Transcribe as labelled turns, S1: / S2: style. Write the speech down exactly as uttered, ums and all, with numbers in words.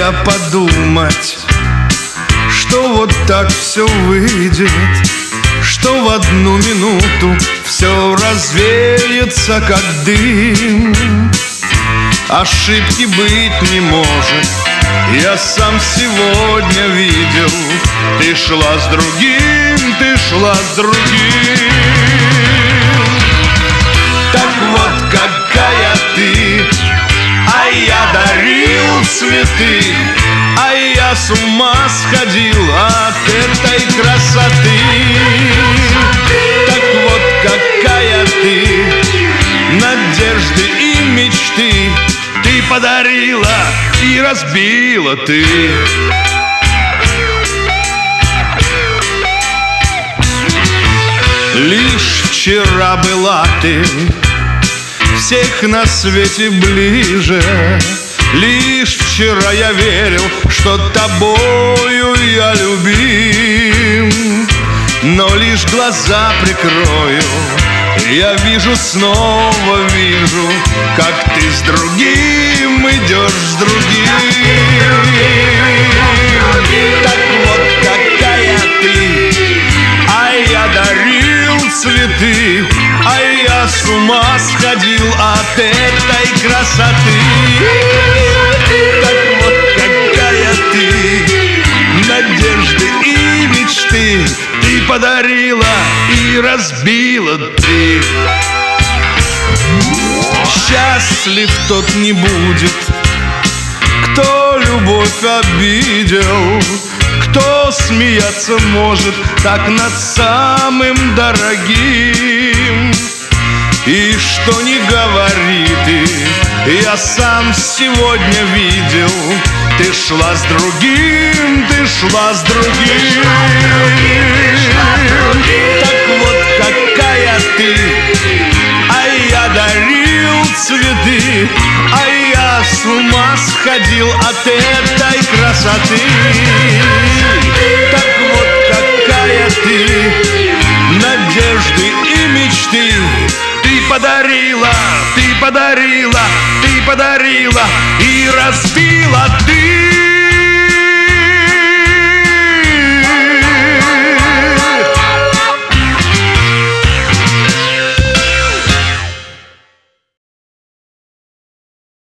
S1: я подумать, что вот так все выйдет, что в одну минуту все развеется, как дым. Ошибки быть не может, я сам сегодня видел. Ты шла с другим, ты шла с другим. Так вот какая ты, а я дарил цветы, а я с ума сходил от этой красоты. Так вот какая ты, надежды и мечты ты подарила и разбила ты. Лишь вчера была ты всех на свете ближе. Лишь вчера я верил, что тобою я любим. Но лишь глаза прикрою, я вижу, снова вижу, как ты с другим идешь, с другим. Так вот какая ты, а я дарил цветы, а я с ума сходил от этой красоты. Так вот какая ты, надежды и мечты ты подарила и разбила ты. Счастлив тот не будет, кто любовь обидел, кто смеяться может так над самым дорогим. И что ни говори ты, я сам сегодня видел, ты шла с другим, ты шла с другим. Так вот какая ты, а я дарил цветы, а я с ума сходил от этой красоты. Так вот какая ты, надежды и мечты ты подарила, ты подарила, ты подарила и разбила ты.